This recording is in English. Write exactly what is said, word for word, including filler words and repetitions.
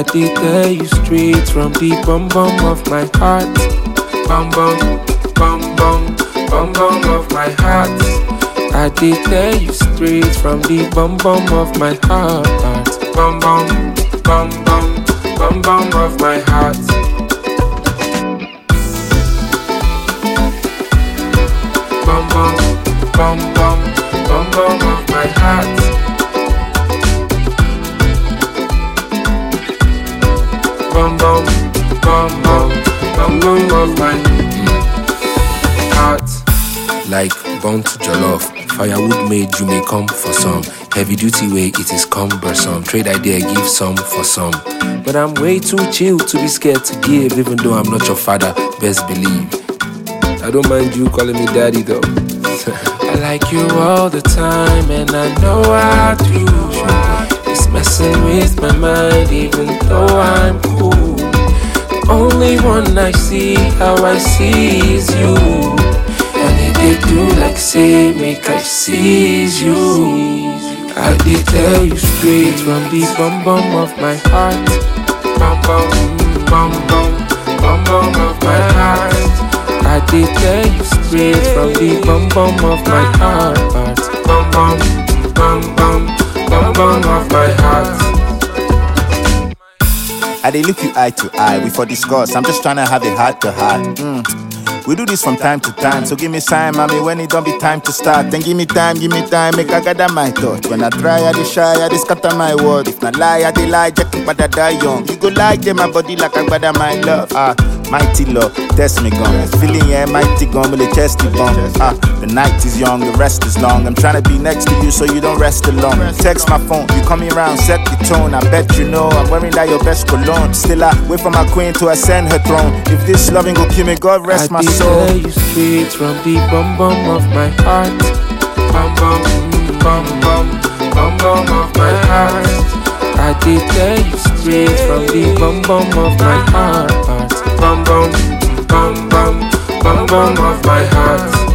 did tell you straight from the bum bum of my heart. Bum bum, bum bum, bum bum of my heart. I did tell you straight from the bum bum of my heart. Bum bum, bum bum, bum bum of my heart. Bum bum, bum bum, bum bum of my heart. Bum bum, bum bum, bum bum of my heart. Like born to jollof, firewood made you may come for some. Heavy duty way it is cumbersome. Trade idea give some for some. But I'm way too chill to be scared to give. Even though I'm not your father, best believe I don't mind you calling me daddy though. I like you all the time and I know I do. It's messing with my mind even though I'm cool. The only one I see how I see is you. And it they do like say make I seize you. I did tell you straight from the bum bum of my heart. Bum bum, bum bum, bum bum of my heart. I did tell you straight from the bum bum of my heart. Bum bum, bum bum, bum bum of my heart. I dey look you eye to eye, we for discuss. I'm just tryna have a heart to heart. Mm. We do this from time to time, so give me sign, mommy, when it don't be time to start. Then give me time, give me time, make I gather my thought. When I try, I dey shy, I dey scatter my word. If not lie, I dey lie, just keep I die young. You go like them, my body like I gather my love. Ah, mighty love, test me gun. Feeling yeah, mighty gun, will it chest it bump. Ah, the night is young, the rest is long. I'm tryna be next to you so you don't rest alone. Text my phone, you coming round, set the tone. I bet you know I'm wearing that your best cologne. Still I wait for my queen to ascend her throne. If this loving go kill me, God rest my soul. I tell you straight from the bum bum of my heart. Bum bum, bum bum, bum bum of my heart. I did tell you straight from the bum bum of my heart. Bum bum, bum bum, bum bum of my heart.